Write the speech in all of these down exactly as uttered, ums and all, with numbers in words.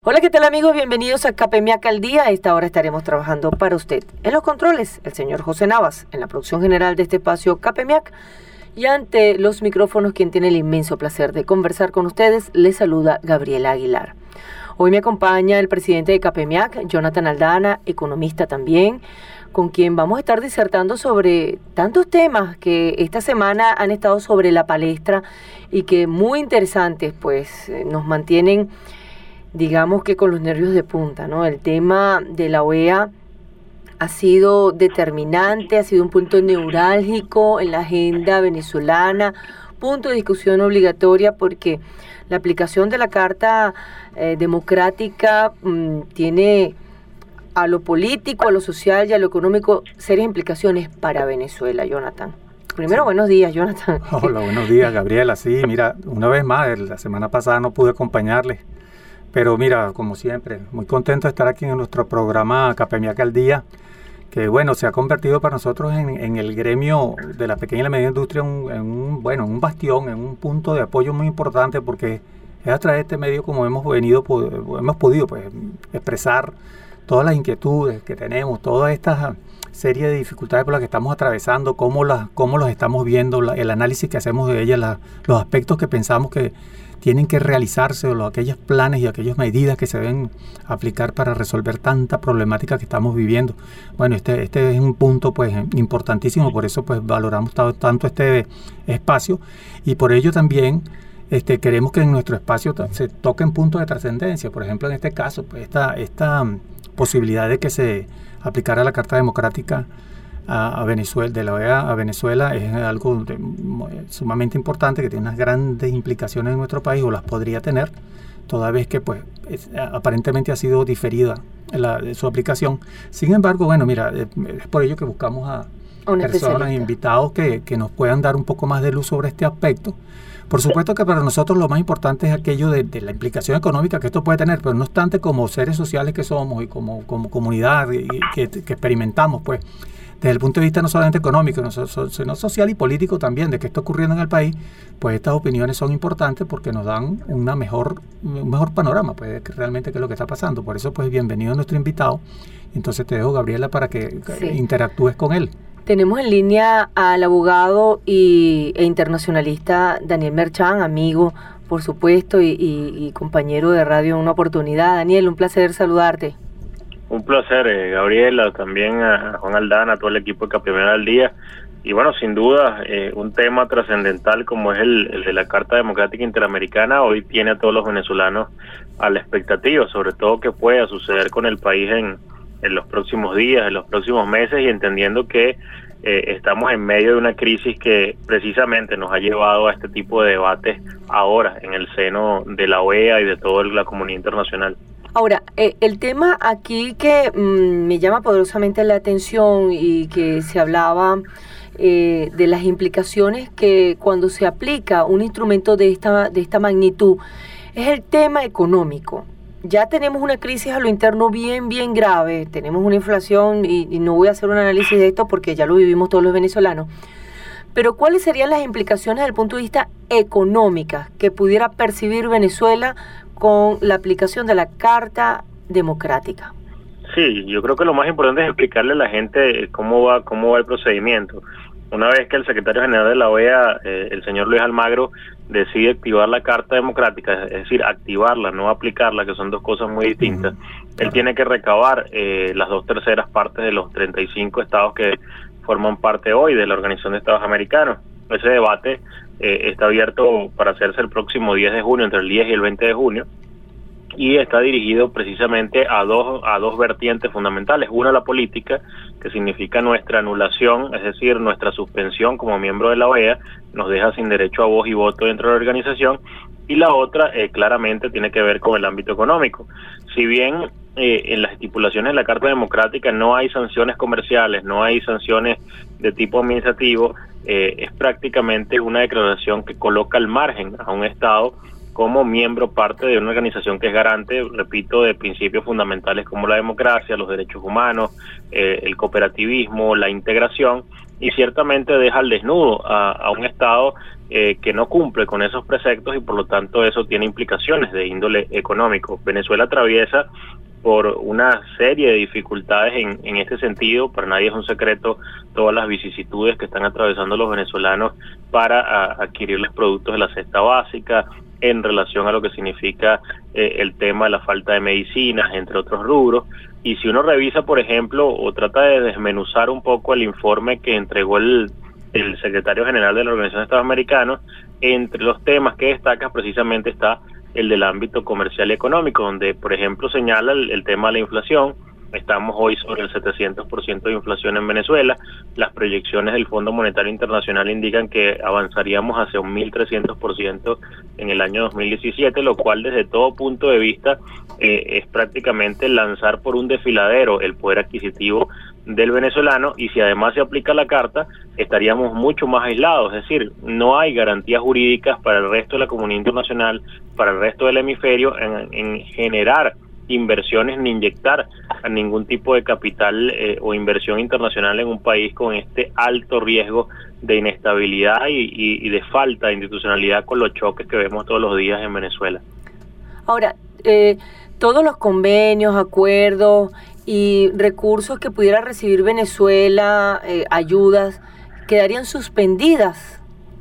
Hola, ¿qué tal amigos? Bienvenidos a CAPEMIAC al día. A esta hora estaremos trabajando para usted. En los controles, el señor José Navas. En la producción general de este espacio CAPEMIAC. Y ante los micrófonos, quien tiene el inmenso placer de conversar con ustedes, les saluda Gabriela Aguilar. Hoy me acompaña el presidente de CAPEMIAC, Jonathan Aldana, economista también, con quien vamos a estar disertando sobre tantos temas que esta semana han estado sobre la palestra y que muy interesantes, pues nos mantienen, digamos que con los nervios de punta, ¿no? El tema de la O E A ha sido determinante, ha sido un punto neurálgico en la agenda venezolana, punto de discusión obligatoria porque la aplicación de la Carta eh, Democrática mmm, tiene a lo político, a lo social y a lo económico serias implicaciones para Venezuela, Jonathan. Primero, sí. Buenos días, Jonathan. Hola, buenos días, Gabriela. Sí, mira, una vez más, la semana pasada no pude acompañarles. Pero mira, como siempre, muy contento de estar aquí en nuestro programa CAPEMIAC al día, que bueno, se ha convertido para nosotros en, en el gremio de la pequeña y la mediana industria un, en un, bueno, en un bastión, en un punto de apoyo muy importante, porque es a través de este medio como hemos venido, hemos podido pues, expresar todas las inquietudes que tenemos, toda esta serie de dificultades por las que estamos atravesando, cómo las, cómo los estamos viendo, la, el análisis que hacemos de ellas, la, los aspectos que pensamos que tienen que realizarse, o los, aquellos planes y aquellas medidas que se deben aplicar para resolver tanta problemática que estamos viviendo. Bueno, este, este es un punto pues importantísimo, por eso pues valoramos tanto este espacio y por ello también este, queremos que en nuestro espacio se toquen puntos de trascendencia. Por ejemplo, en este caso, pues esta, esta posibilidad de que se aplicara la Carta Democrática a, a Venezuela, de la O E A a Venezuela, es algo de, sumamente importante que tiene unas grandes implicaciones en nuestro país, o las podría tener, toda vez que pues es, aparentemente ha sido diferida la, su aplicación. Sin embargo, bueno, mira, es, es por ello que buscamos a Un personas, invitados que, que nos puedan dar un poco más de luz sobre este aspecto. Por supuesto que para nosotros lo más importante es aquello de, de la implicación económica que esto puede tener, pero no obstante, como seres sociales que somos y como, como comunidad y que, que experimentamos, pues, desde el punto de vista no solamente económico, sino social y político también, de qué está ocurriendo en el país, pues estas opiniones son importantes porque nos dan una mejor, un mejor panorama, pues, que realmente qué es lo que está pasando. Por eso, pues, bienvenido a nuestro invitado. Entonces te dejo, Gabriela, para que sí. interactúes con él. Tenemos en línea al abogado y, e internacionalista Daniel Merchán, amigo, por supuesto, y, y, y compañero de Radio Una Oportunidad. Daniel, un placer saludarte. Un placer, eh, Gabriela, también a Juan Aldana, a todo el equipo de CAPEMIAC al día. Y bueno, sin duda, eh, un tema trascendental como es el, el de la Carta Democrática Interamericana, hoy tiene a todos los venezolanos a la expectativa, sobre todo qué pueda suceder con el país en, en los próximos días, en los próximos meses, y entendiendo que eh, estamos en medio de una crisis que precisamente nos ha llevado a este tipo de debates ahora en el seno de la O E A y de toda la comunidad internacional. Ahora, eh, el tema aquí que mmm, me llama poderosamente la atención y que se hablaba eh, de las implicaciones que cuando se aplica un instrumento de esta, de esta magnitud es el tema económico. Ya tenemos una crisis a lo interno bien, bien grave, tenemos una inflación y, y no voy a hacer un análisis de esto porque ya lo vivimos todos los venezolanos, pero ¿cuáles serían las implicaciones desde el punto de vista económico que pudiera percibir Venezuela con la aplicación de la Carta Democrática? Sí, yo creo que lo más importante es explicarle a la gente cómo va, cómo va el procedimiento. Una vez que el secretario general de la O E A, eh, el señor Luis Almagro, decide activar la Carta Democrática, es decir, activarla, no aplicarla, que son dos cosas muy distintas, uh-huh. Él tiene que recabar eh, las dos terceras partes de los treinta y cinco estados que forman parte hoy de la Organización de Estados Americanos. Ese debate eh, está abierto para hacerse el próximo diez de junio, entre el diez y el veinte de junio, y está dirigido precisamente a dos a dos vertientes fundamentales. Una, la política, que significa nuestra anulación, es decir, nuestra suspensión como miembro de la O E A, nos deja sin derecho a voz y voto dentro de la organización, y la otra eh, claramente tiene que ver con el ámbito económico. Si bien eh, en las estipulaciones de la Carta Democrática no hay sanciones comerciales, no hay sanciones de tipo administrativo, eh, es prácticamente una declaración que coloca al margen a un Estado como miembro parte de una organización que es garante, repito, de principios fundamentales como la democracia, los derechos humanos, eh, el cooperativismo, la integración, y ciertamente deja al desnudo a, a un Estado eh, que no cumple con esos preceptos, y por lo tanto eso tiene implicaciones de índole económico. Venezuela atraviesa por una serie de dificultades en, en este sentido. Para nadie es un secreto todas las vicisitudes que están atravesando los venezolanos para a, adquirir los productos de la cesta básica, en relación a lo que significa eh, el tema de la falta de medicinas, entre otros rubros. Y si uno revisa, por ejemplo, o trata de desmenuzar un poco el informe que entregó el, el secretario general de la Organización de Estados Americanos, entre los temas que destaca precisamente está el del ámbito comercial y económico, donde, por ejemplo, señala el, el tema de la inflación. Estamos hoy sobre el setecientos por ciento de inflación en Venezuela. Las proyecciones del Fondo Monetario Internacional indican que avanzaríamos hacia un mil trescientos por ciento en el año dos mil diecisiete, lo cual desde todo punto de vista eh, es prácticamente lanzar por un desfiladero el poder adquisitivo del venezolano, y si además se aplica la carta, estaríamos mucho más aislados. Es decir, no hay garantías jurídicas para el resto de la comunidad internacional, para el resto del hemisferio, en, en generar inversiones ni inyectar a ningún tipo de capital eh, o inversión internacional en un país con este alto riesgo de inestabilidad y, y, y de falta de institucionalidad con los choques que vemos todos los días en Venezuela. Ahora, eh, todos los convenios, acuerdos y recursos que pudiera recibir Venezuela, eh, ayudas, quedarían suspendidas.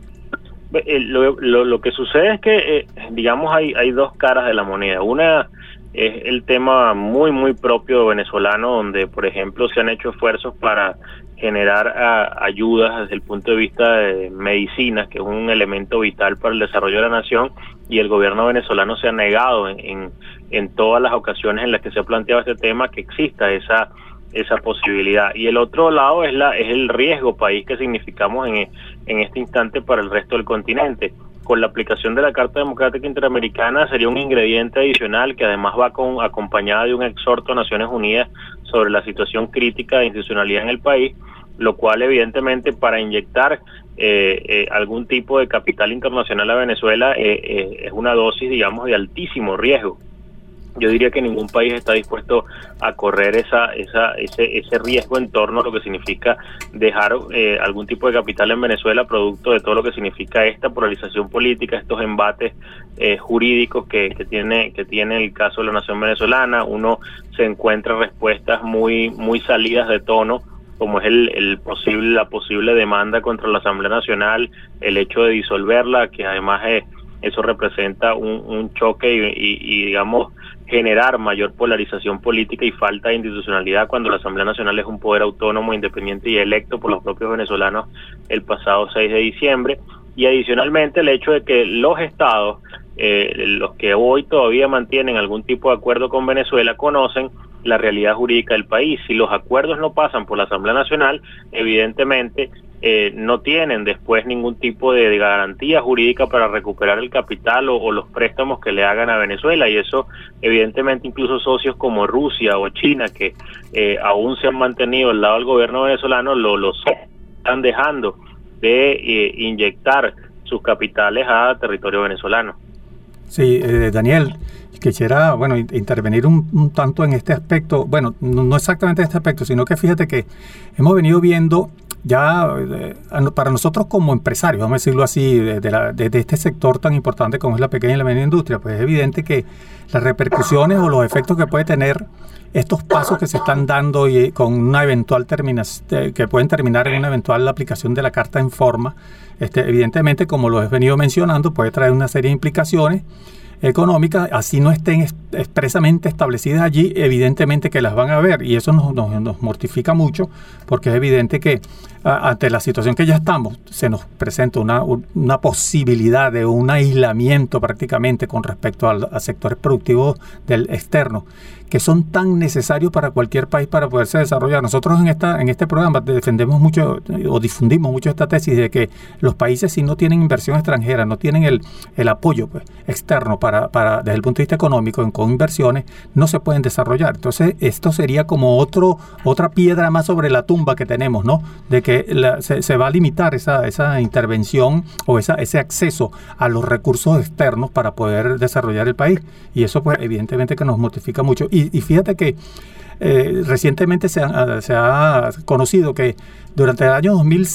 Eh, lo, lo, lo que sucede es que, eh, digamos, hay, hay dos caras de la moneda. Una es el tema muy, muy propio venezolano, donde, por ejemplo, se han hecho esfuerzos para generar a, ayudas desde el punto de vista de medicinas, que es un elemento vital para el desarrollo de la nación, y el gobierno venezolano se ha negado en, en, en todas las ocasiones en las que se ha planteado este tema que exista esa esa posibilidad. Y el otro lado es la es el riesgo país que significamos en, en este instante para el resto del continente. Con la aplicación de la Carta Democrática Interamericana sería un ingrediente adicional que además va con, acompañada de un exhorto a Naciones Unidas sobre la situación crítica de institucionalidad en el país, lo cual evidentemente para inyectar eh, eh, algún tipo de capital internacional a Venezuela eh, eh, es una dosis, digamos, de altísimo riesgo. Yo diría que ningún país está dispuesto a correr esa, esa, ese, ese riesgo en torno a lo que significa dejar eh, algún tipo de capital en Venezuela, producto de todo lo que significa esta polarización política, estos embates eh, jurídicos que, que tiene que tiene el caso de la nación venezolana. Uno se encuentra respuestas muy muy salidas de tono, como es el, el posible la posible demanda contra la Asamblea Nacional, el hecho de disolverla, que además eh, eso representa un, un choque y, y, y digamos generar mayor polarización política y falta de institucionalidad, cuando la Asamblea Nacional es un poder autónomo, independiente y electo por los propios venezolanos el pasado seis de diciembre. Y adicionalmente el hecho de que los estados, eh, los que hoy todavía mantienen algún tipo de acuerdo con Venezuela, conocen la realidad jurídica del país. Si los acuerdos no pasan por la Asamblea Nacional, evidentemente eh, no tienen después ningún tipo de, de garantía jurídica para recuperar el capital o, o los préstamos que le hagan a Venezuela, y eso evidentemente incluso socios como Rusia o China, que eh, aún se han mantenido al lado del gobierno venezolano, lo, lo están dejando de eh, inyectar sus capitales a territorio venezolano. Sí, eh, Daniel, quisiera, bueno, intervenir un, un tanto en este aspecto, bueno, no, no exactamente en este aspecto, sino que fíjate que hemos venido viendo ya, eh, para nosotros como empresarios, vamos a decirlo así, de, de, la, de, de este sector tan importante como es la pequeña y la mediana industria, pues es evidente que las repercusiones o los efectos que puede tener estos pasos que se están dando y con una eventual terminación, que pueden terminar en una eventual aplicación de la carta en forma, este, evidentemente, como lo he venido mencionando, puede traer una serie de implicaciones económicas, así no estén es, expresamente establecidas allí, evidentemente que las van a ver, y eso nos, nos, nos mortifica mucho, porque es evidente que a, ante la situación que ya estamos, se nos presenta una, una posibilidad de un aislamiento prácticamente con respecto al, a sectores productivos del externo, que son tan necesarios para cualquier país para poderse desarrollar. Nosotros en esta en este programa defendemos mucho o difundimos mucho esta tesis de que los países, si no tienen inversión extranjera, no tienen el, el apoyo pues, externo para, para desde el punto de vista económico en, con inversiones, no se pueden desarrollar. Entonces esto sería como otro otra piedra más sobre la tumba que tenemos, ¿no? De que la, se, se va a limitar esa, esa intervención o esa, ese acceso a los recursos externos para poder desarrollar el país. Y eso pues evidentemente que nos mortifica mucho. Y, y fíjate que eh, recientemente se ha, se ha conocido que durante el año dos mil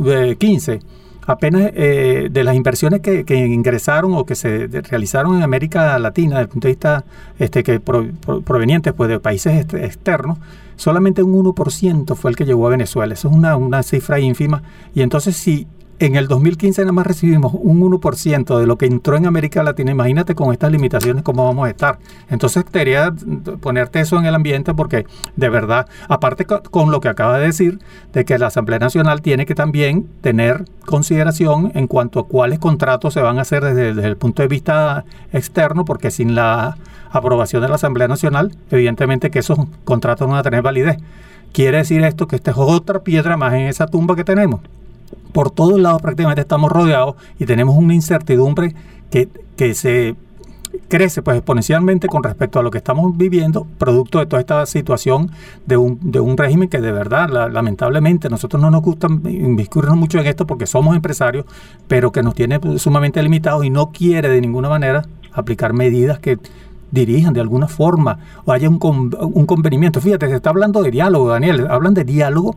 quince apenas eh, de las inversiones que, que ingresaron o que se realizaron en América Latina desde el punto de vista este, que pro, pro, provenientes pues, de países est- externos, solamente un uno por ciento fue el que llegó a Venezuela. Eso es una, una cifra ínfima. Y entonces si en el dos mil quince nada más recibimos un uno por ciento de lo que entró en América Latina, imagínate con estas limitaciones cómo vamos a estar. Entonces quería ponerte eso en el ambiente porque de verdad, aparte con lo que acaba de decir, de que la Asamblea Nacional tiene que también tener consideración en cuanto a cuáles contratos se van a hacer desde, desde el punto de vista externo, porque sin la aprobación de la Asamblea Nacional, evidentemente que esos contratos no van a tener validez. Quiere decir esto que esta es otra piedra más en esa tumba que tenemos. Por todos lados prácticamente estamos rodeados y tenemos una incertidumbre que, que se crece pues exponencialmente con respecto a lo que estamos viviendo, producto de toda esta situación de un, de un régimen que de verdad, la, lamentablemente, nosotros no nos gusta inmiscuirnos mucho en esto porque somos empresarios, pero que nos tiene sumamente limitados y no quiere de ninguna manera aplicar medidas que dirijan de alguna forma o haya un, con, un convenimiento. Fíjate, se está hablando de diálogo, Daniel, hablan de diálogo.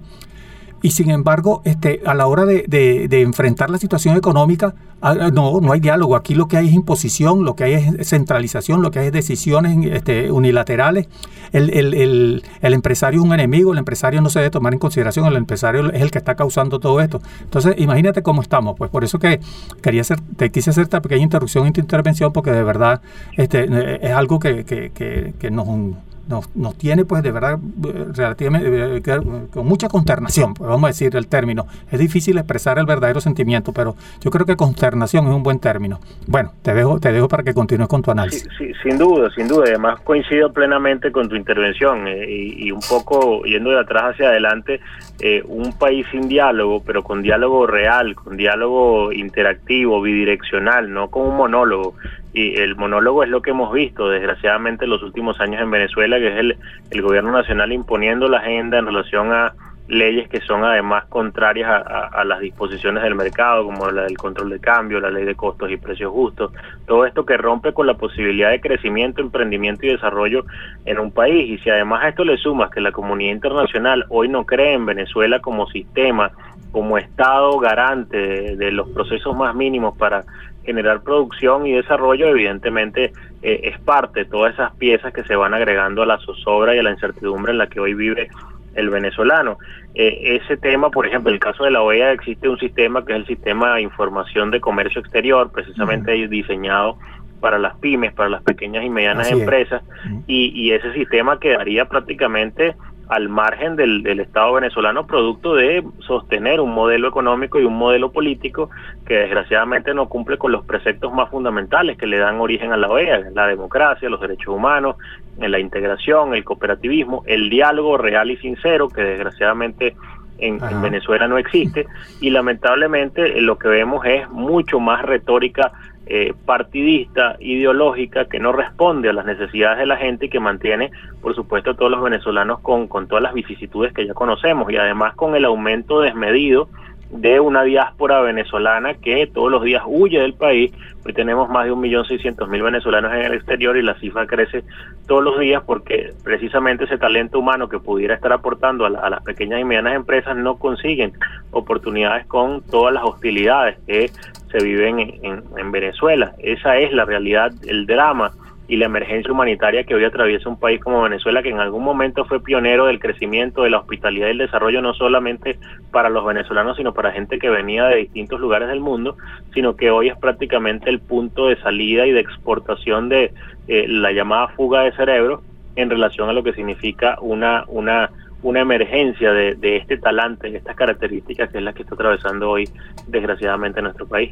Y sin embargo, este, a la hora de, de, de enfrentar la situación económica, no, no hay diálogo. Aquí lo que hay es imposición, lo que hay es centralización, lo que hay es decisiones este, unilaterales. El, el, el, el empresario es un enemigo, el empresario no se debe tomar en consideración, el empresario es el que está causando todo esto. Entonces, imagínate cómo estamos. Pues por eso que quería hacer, te quise hacer esta pequeña interrupción en tu intervención, porque de verdad este, es algo que, que, que, que nos... Nos, nos tiene pues de verdad relativamente eh, con mucha consternación, pues, vamos a decir el término. Es difícil expresar el verdadero sentimiento, pero yo creo que consternación es un buen término. Bueno, te dejo te dejo para que continúes con tu análisis. Sí, sí, sin duda, sin duda. Además coincido plenamente con tu intervención eh, y, y un poco yendo de atrás hacia adelante, eh, un país sin diálogo, pero con diálogo real, con diálogo interactivo, bidireccional, no con un monólogo. Y el monólogo es lo que hemos visto, desgraciadamente, en los últimos años en Venezuela, que es el, el gobierno nacional imponiendo la agenda en relación a leyes que son además contrarias a, a, a las disposiciones del mercado, como la del control de cambio, la ley de costos y precios justos. Todo esto que rompe con la posibilidad de crecimiento, emprendimiento y desarrollo en un país. Y si además a esto le sumas que la comunidad internacional hoy no cree en Venezuela como sistema, como Estado garante de, de los procesos más mínimos para generar producción y desarrollo, evidentemente eh, es parte de todas esas piezas que se van agregando a la zozobra y a la incertidumbre en la que hoy vive el venezolano. Eh, ese tema, por ejemplo, en el caso de la O E A existe un sistema que es el Sistema de Información de Comercio Exterior, precisamente uh-huh. diseñado para las pymes, para las pequeñas y medianas Así empresas, uh-huh. y, y ese sistema quedaría prácticamente al margen del, del Estado venezolano, producto de sostener un modelo económico y un modelo político que desgraciadamente no cumple con los preceptos más fundamentales que le dan origen a la O E A, la democracia, los derechos humanos, la integración, el cooperativismo, el diálogo real y sincero, que desgraciadamente en, en Venezuela no existe, y lamentablemente lo que vemos es mucho más retórica Eh, partidista, ideológica, que no responde a las necesidades de la gente y que mantiene, por supuesto, a todos los venezolanos con, con todas las vicisitudes que ya conocemos, y además con el aumento desmedido de una diáspora venezolana que todos los días huye del país. Hoy tenemos más de un millón seiscientos mil venezolanos en el exterior y la cifra crece todos los días porque precisamente ese talento humano que pudiera estar aportando a, la, a las pequeñas y medianas empresas no consiguen oportunidades con todas las hostilidades que se viven en, en, en Venezuela. Esa es la realidad, el drama y la emergencia humanitaria que hoy atraviesa un país como Venezuela, que en algún momento fue pionero del crecimiento, de la hospitalidad y el desarrollo, no solamente para los venezolanos, sino para gente que venía de distintos lugares del mundo, sino que hoy es prácticamente el punto de salida y de exportación de eh, la llamada fuga de cerebro en relación a lo que significa una una una emergencia de, de este talante, de estas características, que es la que está atravesando hoy, desgraciadamente, nuestro país.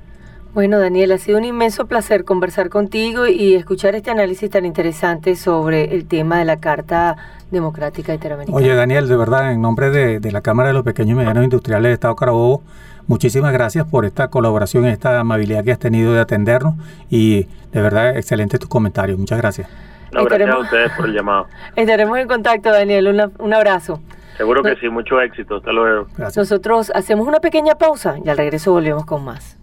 Bueno, Daniel, ha sido un inmenso placer conversar contigo y escuchar este análisis tan interesante sobre el tema de la Carta Democrática Interamericana. Oye, Daniel, de verdad, en nombre de, de la Cámara de los Pequeños y Medianos Industriales de Estado Carabobo, muchísimas gracias por esta colaboración y esta amabilidad que has tenido de atendernos y de verdad, excelentes tus comentarios. Muchas gracias. No, gracias a ustedes por el llamado. Estaremos en contacto, Daniel. Una, un abrazo. Seguro que sí, mucho éxito. Hasta luego. Gracias. Nosotros hacemos una pequeña pausa y al regreso volvemos con más.